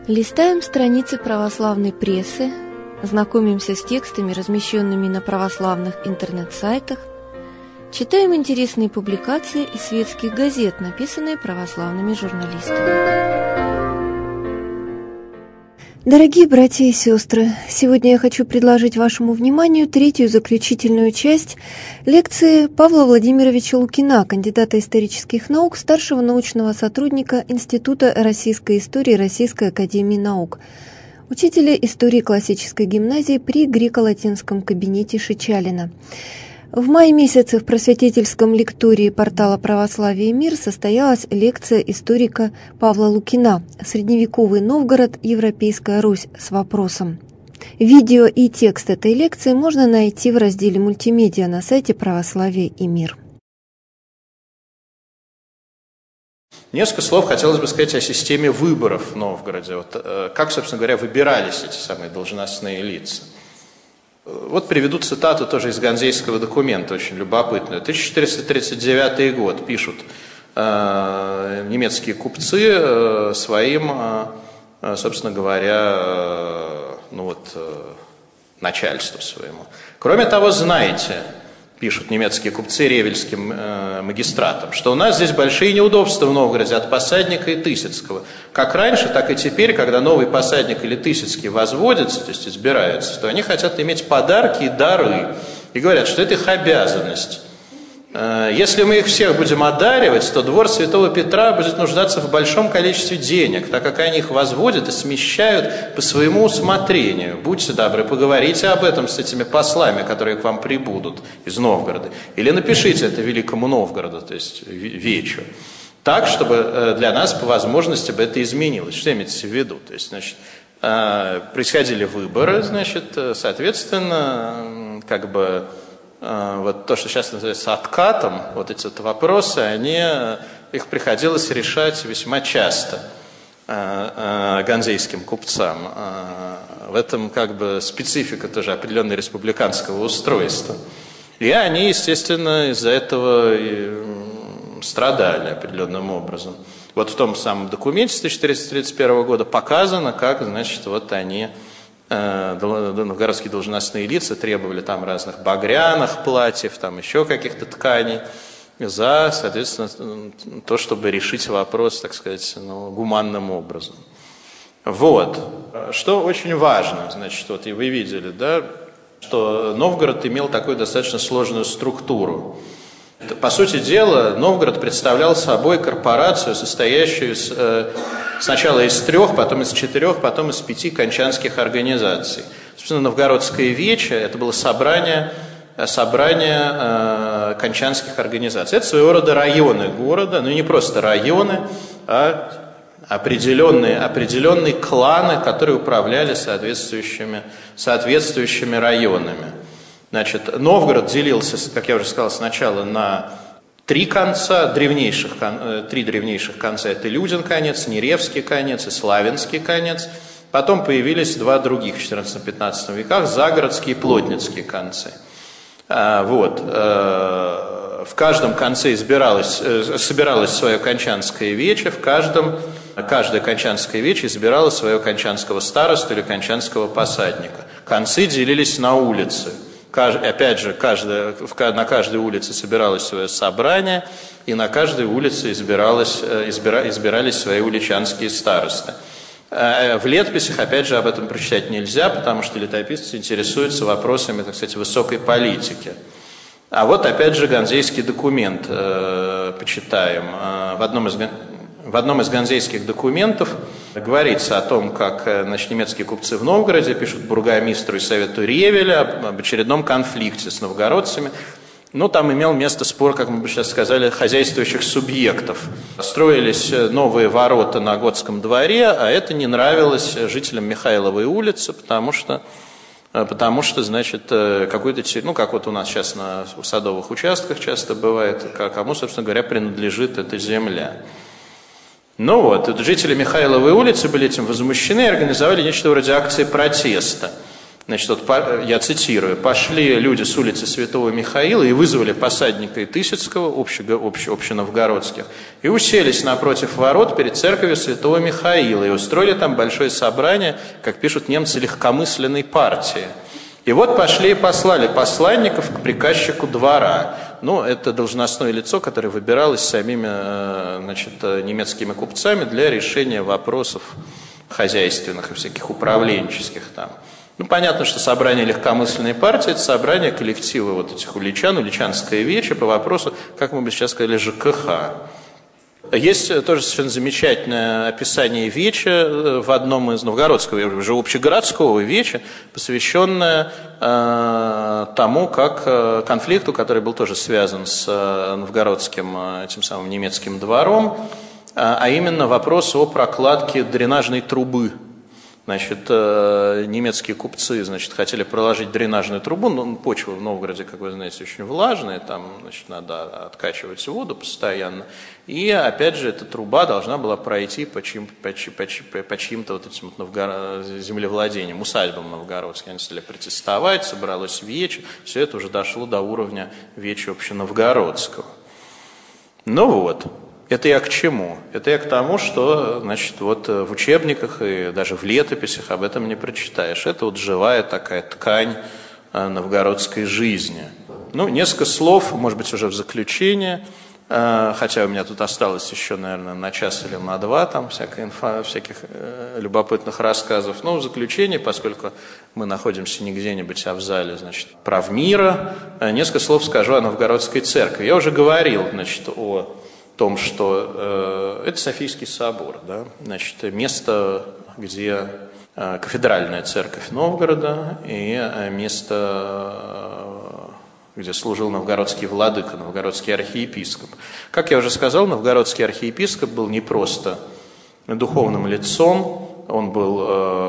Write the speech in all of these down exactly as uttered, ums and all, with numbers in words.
Листаем страницы православной прессы, знакомимся с текстами, размещенными на православных интернет-сайтах, читаем интересные публикации из светских газет, написанные православными журналистами. Дорогие братья и сестры, сегодня я хочу предложить вашему вниманию третью заключительную часть лекции Павла Владимировича Лукина, кандидата исторических наук, старшего научного сотрудника Института российской истории Российской академии наук, учителя истории классической гимназии при греко-латинском кабинете Шичалина. В мае месяце в просветительском лектории портала «Православие и мир» состоялась лекция историка Павла Лукина «Средневековый Новгород. Европейская Русь» с вопросом. Видео и текст этой лекции можно найти в разделе «Мультимедиа» на сайте «Православие и мир». Несколько слов хотелось бы сказать о системе выборов в Новгороде. Вот, как, собственно говоря, выбирались эти самые должностные лица. Вот приведу цитату тоже из ганзейского документа, очень любопытную. тысяча четыреста тридцать девятый год, пишут э, немецкие купцы э, своим, э, собственно говоря, э, ну вот, э, начальству своему. Кроме того, знаете, пишут немецкие купцы ревельским э, магистратам, что у нас здесь большие неудобства в Новгороде от Посадника и Тысяцкого. Как раньше, так и теперь, когда новый Посадник или Тысяцкий возводятся, то есть избираются, то они хотят иметь подарки и дары. И говорят, что это их обязанность. Э, если мы их всех будем одаривать, то двор Святого Петра будет нуждаться в большом количестве денег, так как они их возводят и смещают по своему усмотрению. Будьте добры, поговорите об этом с этими послами, которые к вам прибудут из Новгорода. Или напишите это Великому Новгороду, то есть Вечу. Так, чтобы для нас по возможности бы это изменилось. Что имеется в виду? То есть, значит, происходили выборы, значит, соответственно, как бы вот то, что сейчас называется откатом, вот эти вот вопросы, они, их приходилось решать весьма часто ганзейским купцам. В этом как бы специфика тоже определенного республиканского устройства. И они, естественно, из-за этого страдали определенным образом. Вот в том самом документе тысяча четыреста тридцать первого года показано, как, значит, вот они, э, новгородские должностные лица, требовали там разных багряных платьев, там еще каких-то тканей, за, соответственно, то, чтобы решить вопрос, так сказать, ну, гуманным образом. Вот. Что очень важно, значит, вот и вы видели, да, что Новгород имел такую достаточно сложную структуру. По сути дела, Новгород представлял собой корпорацию, состоящую из, э, сначала из трех, потом из четырех, потом из пяти кончанских организаций. Собственно, Новгородское Вече – это было собрание, собрание э, кончанских организаций. Это своего рода районы города, но не просто районы, а определенные, определенные кланы, которые управляли соответствующими, соответствующими районами. Значит, Новгород делился, как я уже сказал, сначала на три конца, древнейших, три древнейших конца. Это Людин конец, Неревский конец и Славянский конец. Потом появились два других в четырнадцатом-пятнадцатом веках, Загородские и Плотницкие концы. Вот. В каждом конце избиралось, собиралось свое кончанское вече, в каждом, каждое кончанское вече избирало своего кончанского старосту или кончанского посадника. Концы делились на улицы. Опять же, каждая, на каждой улице собиралось свое собрание, и на каждой улице избиралось, избира, избирались свои уличанские старосты. В летописях, опять же, об этом прочитать нельзя, потому что летописцы интересуются вопросами, так сказать, высокой политики. А вот, опять же, ганзейский документ э, почитаем. В одном из... В одном из ганзейских документов говорится о том, как, значит, немецкие купцы в Новгороде пишут бургомистру и совету Ревеля об, об очередном конфликте с новгородцами. Ну, там имел место спор, как мы бы сейчас сказали, хозяйствующих субъектов. Строились новые ворота на Готском дворе, а это не нравилось жителям Михайловой улицы, потому что, потому что, значит, какой-то, ну, как вот у нас сейчас на садовых участках часто бывает, кому, собственно говоря, принадлежит эта земля. Ну вот, жители Михайловой улицы были этим возмущены и организовали нечто вроде акции протеста. Значит, вот, я цитирую: «Пошли люди с улицы Святого Михаила и вызвали посадника и Тысяцкого, общеновгородских, и уселись напротив ворот перед церковью Святого Михаила и устроили там большое собрание, как пишут немцы, легкомысленной партии. И вот пошли и послали посланников к приказчику двора». Ну, это должностное лицо, которое выбиралось самими, значит, немецкими купцами для решения вопросов хозяйственных и всяких управленческих там. Ну, понятно, что собрание легкомысленной партии – это собрание коллектива вот этих уличан, уличанское вече по вопросу, как мы бы сейчас сказали, ЖКХ. Есть тоже совершенно замечательное описание веча в одном из новгородского, уже общегородского веча, посвященное э, тому, как э, конфликту, который был тоже связан с э, новгородским э, этим самым немецким двором, э, а именно вопрос о прокладке дренажной трубы. Значит, немецкие купцы, значит, хотели проложить дренажную трубу, но почва в Новгороде, как вы знаете, очень влажная, там, значит, надо откачивать воду постоянно. И, опять же, эта труба должна была пройти по, чьим, по, по, по чьим-то вот этим вот новгород... землевладениям, усадьбам новгородским. Они стали протестовать, собралось вече, все это уже дошло до уровня веча общеновгородского. Ну вот. Это я к чему? Это я к тому, что, значит, вот в учебниках и даже в летописях об этом не прочитаешь. Это вот живая такая ткань новгородской жизни. Ну, несколько слов, может быть, уже в заключение, хотя у меня тут осталось еще, наверное, на час или на два там всякой инфа, всяких любопытных рассказов. Но в заключение, поскольку мы находимся не где-нибудь, а в зале, значит, правмира, несколько слов скажу о Новгородской церкви. Я уже говорил, значит, о том, что э, это Софийский собор, да? Значит, место, где э, кафедральная церковь Новгорода и э, место, э, где служил новгородский владыка, новгородский архиепископ. Как я уже сказал, новгородский архиепископ был не просто духовным лицом, он был,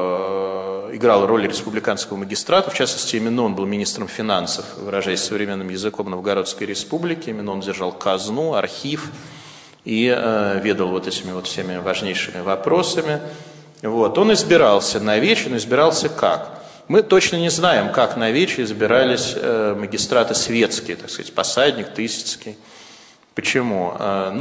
э, играл роль республиканского магистрата, в частности, именно он был министром финансов, выражаясь современным языком Новгородской республики, именно он держал казну, архив и э, ведал вот этими вот всеми важнейшими вопросами. Вот. Он избирался на вече, но избирался как? Мы точно не знаем, как на вече избирались э, магистраты светские, так сказать, посадник, Тысяцкий. Почему?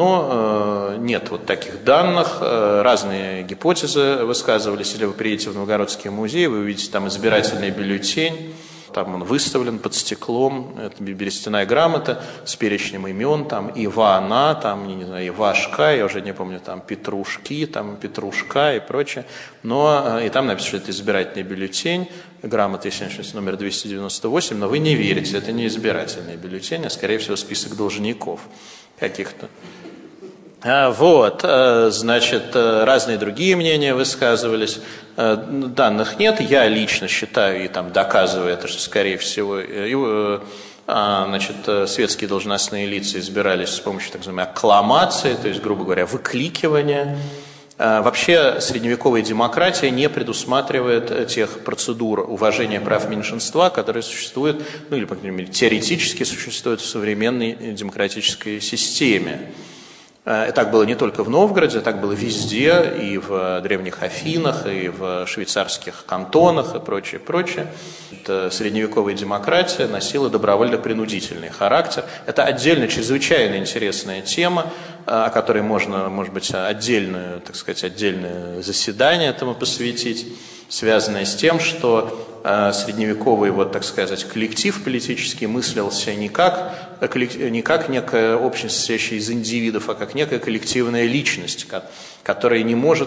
Но нет вот таких данных, разные гипотезы высказывались. Если вы приедете в Новгородский музей, вы увидите там избирательный бюллетень, там он выставлен под стеклом, это берестяная грамота с перечнем имен, там Ивана, там, не знаю, Ивашка, я уже не помню, там Петрушки, там Петрушка и прочее. Но и там написано, что это избирательный бюллетень, грамота, если номер двести девяносто восемь, но вы не верите, это не избирательный бюллетень, а скорее всего список должников каких-то. Вот, значит, разные другие мнения высказывались. Данных нет. Я лично считаю и там доказываю это, что, скорее всего, значит, светские должностные лица избирались с помощью так называемой аккламации, то есть, грубо говоря, выкликивания. Вообще средневековая демократия не предусматривает тех процедур уважения прав меньшинства, которые существуют, ну или, по крайней мере, теоретически существуют в современной демократической системе. И так было не только в Новгороде, так было везде, и в древних Афинах, и в швейцарских кантонах, и прочее, прочее. Это средневековая демократия носила добровольно-принудительный характер. Это отдельно чрезвычайно интересная тема, о которой можно, может быть, отдельное, так сказать, отдельное заседание этому посвятить, связанное с тем, что средневековый, вот, так сказать, коллектив политический мыслился не как, не как некая общность, состоящая из индивидов, а как некая коллективная личность, которая не может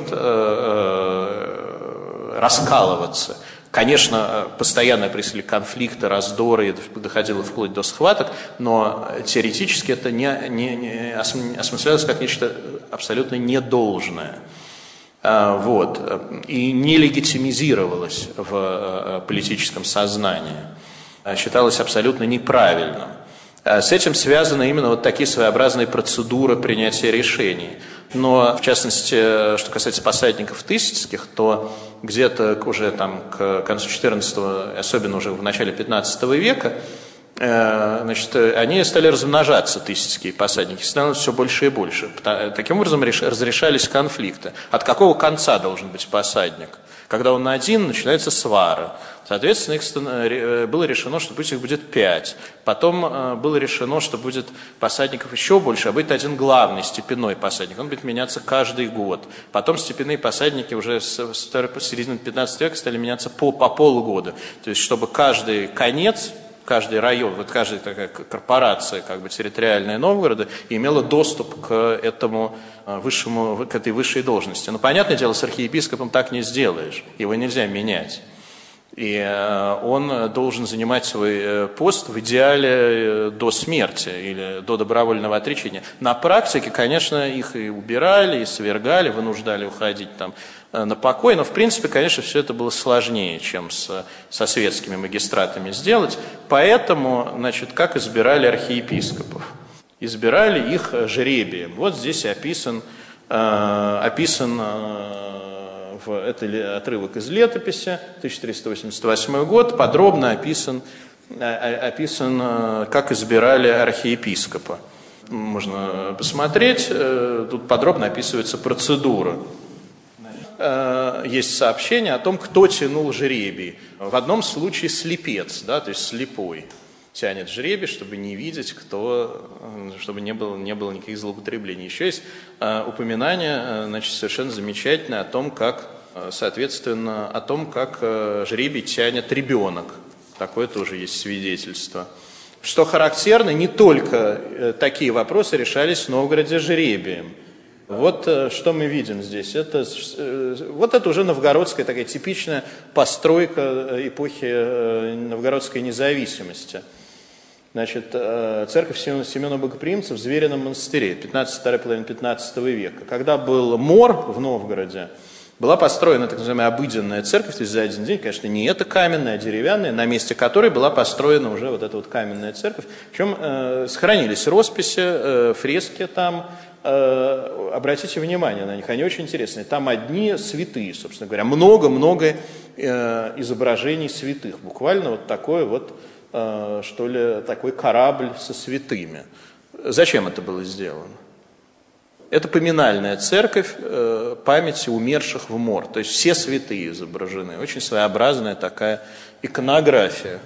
раскалываться. Конечно, постоянно происходили конфликты, раздоры, это доходило вплоть до схваток, но теоретически это не, не, не осмыслялось как нечто абсолютно недолжное. Вот, и не легитимизировалось в политическом сознании, считалось абсолютно неправильным. С этим связаны именно вот такие своеобразные процедуры принятия решений. Но, в частности, что касается посадников Тысяцких, то где-то уже там к концу четырнадцатого, особенно уже в начале пятнадцатого века, значит, они стали размножаться, тысячские посадники, становилось все больше и больше. Таким образом разрешались конфликты. От какого конца должен быть посадник? Когда он один, начинается свара. Соответственно, их было решено, что пусть их будет пять. Потом было решено, что будет посадников еще больше, а будет один главный степенной посадник. Он будет меняться каждый год. Потом степенные посадники уже с середины пятнадцатого века стали меняться по, по полгода. То есть, чтобы каждый конец, каждый район, вот каждая такая корпорация, как бы территориальная Новгорода, имела доступ к этому высшему, к этой высшей должности. Но, понятное дело, с архиепископом так не сделаешь. Его нельзя менять. И он должен занимать свой пост в идеале до смерти или до добровольного отречения. На практике, конечно, их и убирали, и свергали, вынуждали уходить там на покой, но, в принципе, конечно, все это было сложнее, чем с, со светскими магистратами сделать. Поэтому, значит, как избирали архиепископов? Избирали их жребием. Вот здесь описан, э, описан э, в, это отрывок из летописи, тысяча триста восемьдесят восьмой год, подробно описан, э, описан э, как избирали архиепископа. Можно посмотреть, э, тут подробно описывается процедура. Э, есть сообщение о том, кто тянул жребий. В одном случае слепец, да, то есть слепой тянет жребий, чтобы не видеть, кто, чтобы не было, не было никаких злоупотреблений. Еще есть э, упоминание, э, значит, совершенно замечательное о том, как, э, соответственно, о том, как э, жребий тянет ребенок. Такое тоже есть свидетельство. Что характерно, не только э, такие вопросы решались в Новгороде жребием. Вот э, что мы видим здесь. Это, э, вот это уже новгородская такая типичная постройка эпохи э, новгородской независимости. Значит, церковь Семена Богоприимца в Зверином монастыре, пятнадцатая, вторая половина пятнадцатого века. Когда был мор в Новгороде, была построена так называемая обыденная церковь, то есть за один день, конечно, не эта каменная, а деревянная, на месте которой была построена уже вот эта вот каменная церковь. Причем э, сохранились росписи, э, фрески там, э, обратите внимание на них, они очень интересные. Там одни святые, собственно говоря, много-много э, изображений святых, буквально вот такое вот, что ли, такой корабль со святыми. Зачем это было сделано? Это поминальная церковь памяти умерших в мор. То есть все святые изображены. Очень своеобразная такая иконография.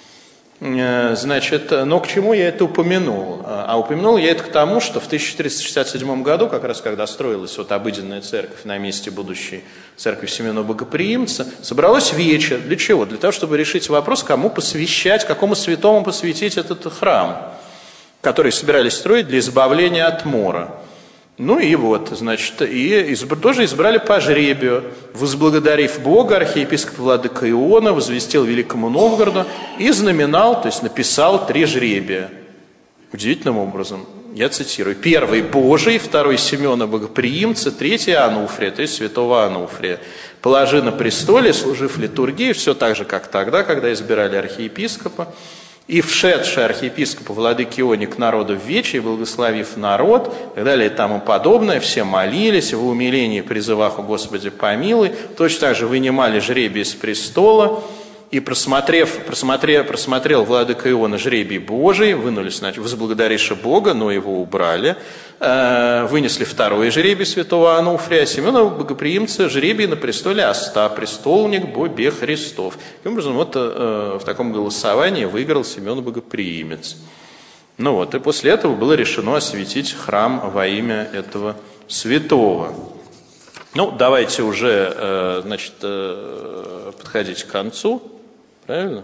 Значит, но к чему я это упомянул? А упомянул я это к тому, что в тысяча триста шестьдесят седьмом году, как раз когда строилась вот обыденная церковь на месте будущей церкви Семена Богоприимца, собралось вече. Для чего? Для того, чтобы решить вопрос, кому посвящать, какому святому посвятить этот храм, который собирались строить для избавления от мора. Ну и вот, значит, и изб... тоже избрали по жребию. Возблагодарив Бога, архиепископ владыка Иона возвестил Великому Новгороду и знаменал, то есть написал три жребия. Удивительным образом, я цитирую, первый Божий, второй Семена Богоприимца, третий Ануфрия, то есть святого Ануфрия. Положи на престоле, служив литургии, все так же, как тогда, когда избирали архиепископа. И вшедший архиепископ владыки Ионе к народу в вече, благословив народ, и так далее и тому подобное, все молились, в умилении призывах: «О Господи, помилуй». Точно так же вынимали жребий с престола, и просмотрев, просмотрел, просмотрел владыка Иона жребий Божий, вынули, значит, возблагодаривши Бога, но его убрали, э, вынесли второй жребий святого Ануфрия, Семена Богоприимца жребий на престоле Оста, престолник Бобе Христов. Таким образом, вот э, в таком голосовании выиграл Семен Богоприимец. Ну вот, и после этого было решено осветить храм во имя этого святого. Ну, давайте уже, э, значит, э, подходить к концу. Правильно?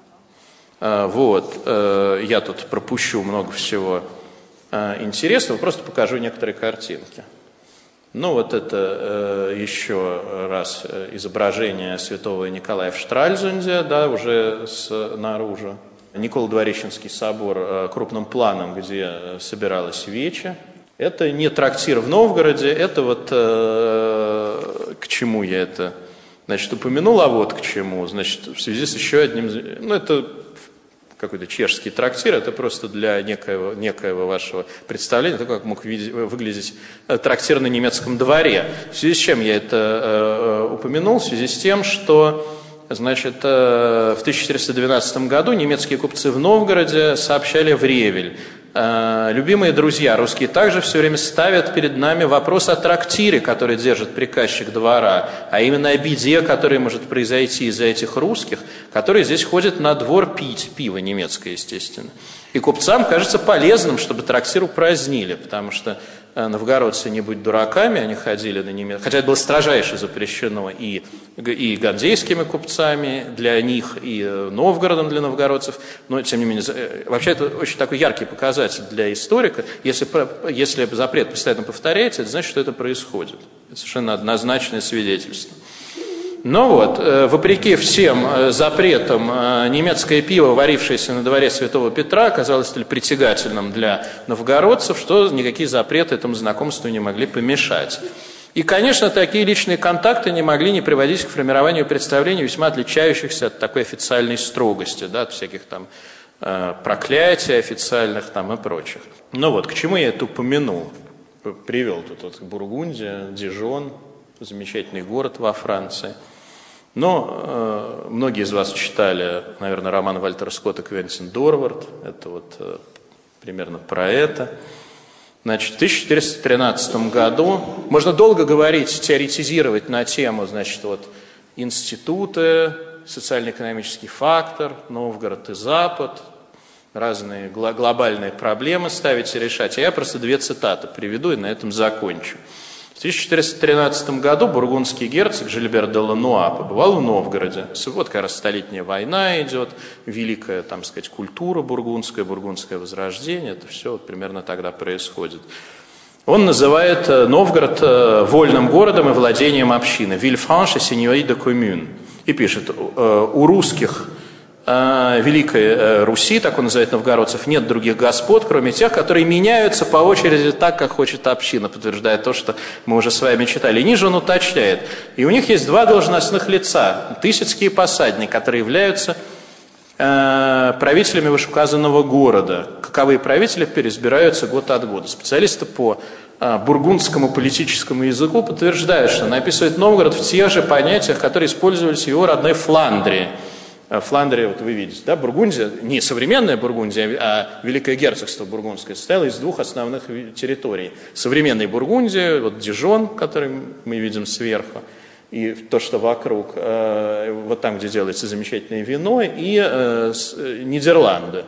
А, вот, э, я тут пропущу много всего э, интересного, просто покажу некоторые картинки. Ну, вот это э, еще раз изображение святого Николая в Штральзунде, да, уже снаружи. Николо-Двореченский собор э, крупным планом, где собиралась вече. Это не трактир в Новгороде, это вот э, к чему я это, значит, упомянул, а вот к чему, значит, в связи с еще одним, ну, это какой-то чешский трактир, это просто для некоего, некоего вашего представления, то, как мог видеть, выглядеть трактир на немецком дворе. В связи с чем я это э, упомянул? В связи с тем, что значит, в тысяча четыреста двенадцатом году немецкие купцы в Новгороде сообщали в Ревель: любимые друзья русские также все время ставят перед нами вопрос о трактире, который держит приказчик двора, а именно о беде, которая может произойти из-за этих русских, которые здесь ходят на двор пить, пиво немецкое, естественно. И купцам кажется полезным, чтобы трактир упразднили, потому что новгородцы, не будь дураками, они ходили на немецкий, хотя это было строжайше запрещено и, и ганзейскими купцами для них, и Новгородом для новгородцев, но тем не менее, вообще это очень такой яркий показатель для историка. Если, если запрет постоянно повторяется, это значит, что это происходит. Это совершенно однозначное свидетельство. Но вот, вопреки всем запретам, немецкое пиво, варившееся на дворе Святого Петра, оказалось столь притягательным для новгородцев, что никакие запреты этому знакомству не могли помешать. И, конечно, такие личные контакты не могли не приводить к формированию представлений, весьма отличающихся от такой официальной строгости, да, от всяких там проклятий официальных там и прочих. Ну вот, к чему я это упомянул? Привел тут вот Бургундия, Дижон, замечательный город во Франции. Но э, многие из вас читали, наверное, роман Вальтера Скотта «Квентин Дорвард». Это вот э, примерно про это. Значит, в тысяча четыреста тринадцатом году можно долго говорить, теоретизировать на тему, значит, вот, институты, социально-экономический фактор, Новгород и Запад, разные гл- глобальные проблемы ставить и решать. А я просто две цитаты приведу и на этом закончу. В тысяча четыреста тринадцатом году бургундский герцог Жильбер де Лануа побывал в Новгороде. Вот как раз столетняя война идет, великая, там сказать, культура бургундская, бургундское возрождение, это все вот примерно тогда происходит. Он называет Новгород вольным городом и владением общины. «Вильфранш и сеньори де коммюн». И пишет: у русских Великой Руси, так он называет новгородцев, нет других господ, кроме тех, которые меняются по очереди так, как хочет община, подтверждая то, что мы уже с вами читали. И ниже он уточняет. И у них есть два должностных лица, тысяцкий и посадник, которые являются э, правителями вышеуказанного города. Каковые правители переизбираются год от года. Специалисты по э, бургундскому политическому языку подтверждают, что он описывает Новгород в тех же понятиях, которые использовались в его родной Фландрии. Фландрия, вот вы видите, да, Бургундия, не современная Бургундия, а Великое Герцогство Бургундское, состояло из двух основных территорий. Современная Бургундия, вот Дижон, который мы видим сверху, и то, что вокруг, вот там, где делается замечательное вино, и Нидерланды.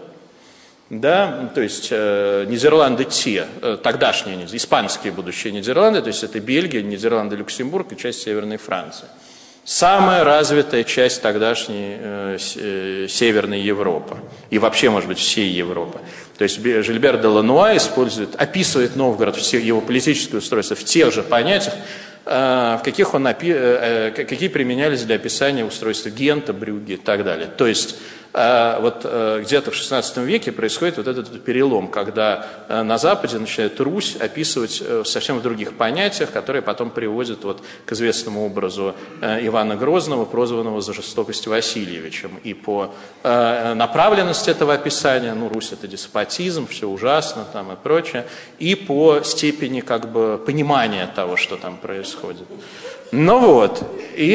Да, то есть Нидерланды те, тогдашние, испанские будущие Нидерланды, то есть это Бельгия, Нидерланды, Люксембург и часть Северной Франции. Самая развитая часть тогдашней э, э, Северной Европы. И вообще, может быть, всей Европы. То есть Жильбер де Лануа использует, описывает Новгород, все его политическое устройство в тех же понятиях, э, в каких он, э, какие применялись для описания устройства Гента, Брюгге и так далее. То есть э, вот э, где-то в шестнадцатом веке происходит вот этот перелом, когда э, на Западе начинает Русь описывать э, совсем в других понятиях, которые потом приводят вот к известному образу э, Ивана Грозного, прозванного за жестокость Васильевичем. И по э, направленности этого описания, ну, Русь — это деспотизм, все ужасно там и прочее, и по степени как бы понимания того, что там происходит. Ну вот, и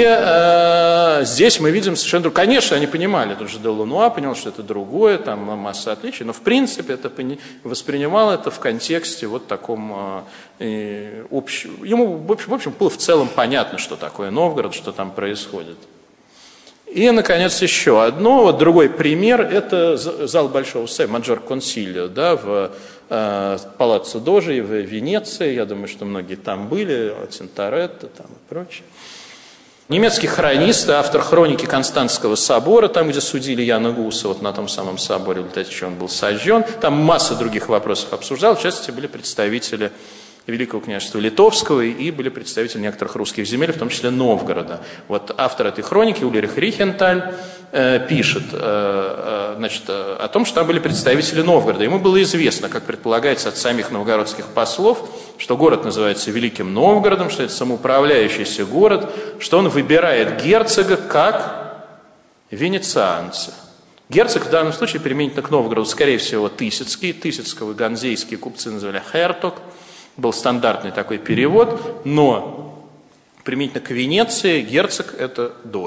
э, здесь мы видим совершенно другое. Конечно, они понимали, тут же де Лануа понял, что это другое, там масса отличий, но в принципе это воспринимал это в контексте вот таком э, общем. Ему, в общем, в общем, было в целом понятно, что такое Новгород, что там происходит. И, наконец, еще одно, вот другой пример, это зал Большого Совета, Маджор Консилио, да, в э, Палаццо Дожи в Венеции, я думаю, что многие там были, Тинторетто там и прочее. Немецкий хронист, автор хроники Константского собора, там, где судили Яна Гуса, вот на том самом соборе, в результате чего он был сожжен, там масса других вопросов обсуждал, в частности, были представители Великого княжества Литовского и были представители некоторых русских земель, в том числе Новгорода. Вот автор этой хроники, Ульрих Рихенталь, э, пишет э, э, значит, э, о том, что там были представители Новгорода. Ему было известно, как предполагается от самих новгородских послов, что город называется Великим Новгородом, что это самоуправляющийся город, что он выбирает герцога как венецианца. Герцог в данном случае применительно к Новгороду, скорее всего, Тысяцкий. Тысяцкого ганзейские купцы называли хертог. Был стандартный такой перевод, но применительно к Венеции герцог – это дож.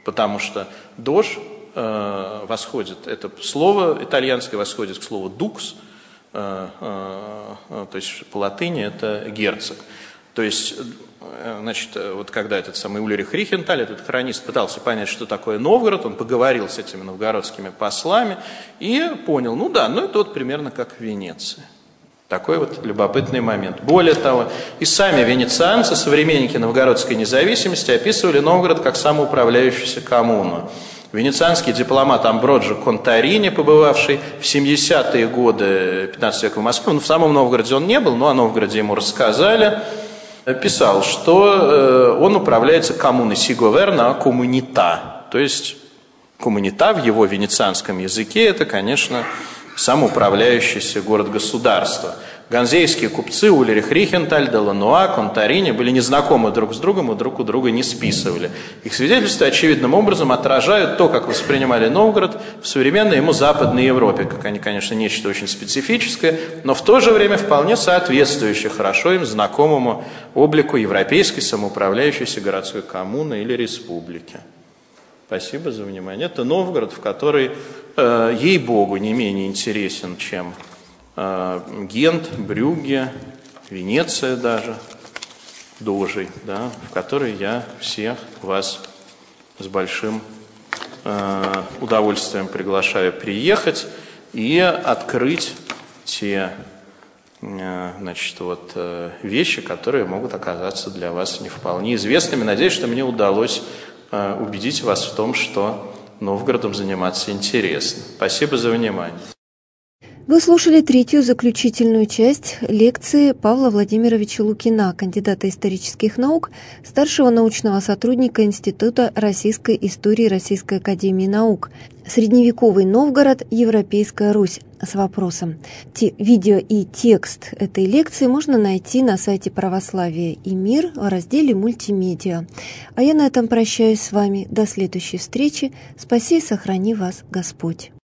потому что дож э, восходит, это слово итальянское восходит к слову дукс, э, э, то есть по латыни это герцог. То есть, значит, вот когда этот самый Ульрих Рихенталь, этот хронист, пытался понять, что такое Новгород, он поговорил с этими новгородскими послами и понял, ну да, ну это вот примерно как в Венеции. Такой вот любопытный момент. Более того, и сами венецианцы, современники новгородской независимости, описывали Новгород как самоуправляющуюся коммуну. Венецианский дипломат Амброджо Контарини, побывавший в семидесятые годы пятнадцатого века в Москве, ну, в самом Новгороде он не был, но о Новгороде ему рассказали, писал, что он управляется коммуной сиговерна коммунита, то есть коммунита в его венецианском языке это, конечно, самоуправляющийся город-государство. Ганзейские купцы Ульрих Рихенталь, де Лануа, Контарини были незнакомы друг с другом и друг у друга не списывали. Их свидетельства очевидным образом отражают то, как воспринимали Новгород в современной ему Западной Европе, как они, конечно, нечто очень специфическое, но в то же время вполне соответствующее хорошо им знакомому облику европейской самоуправляющейся городской коммуны или республики. Спасибо за внимание. Это Новгород, в который, э, ей-богу, не менее интересен, чем э, Гент, Брюгге, Венеция даже, Дожий, да, в который я всех вас с большим э, удовольствием приглашаю приехать и открыть те э, значит, вот, э, вещи, которые могут оказаться для вас не вполне известными. Надеюсь, что мне удалось убедить вас в том, что Новгородом заниматься интересно. Спасибо за внимание. Вы слушали третью заключительную часть лекции Павла Владимировича Лукина, кандидата исторических наук, старшего научного сотрудника Института российской истории Российской академии наук «Средневековый Новгород. Европейская Русь» с вопросом. Те, видео и текст этой лекции можно найти на сайте «Православие и мир» в разделе «Мультимедиа». А я на этом прощаюсь с вами. До следующей встречи. Спаси и сохрани вас Господь.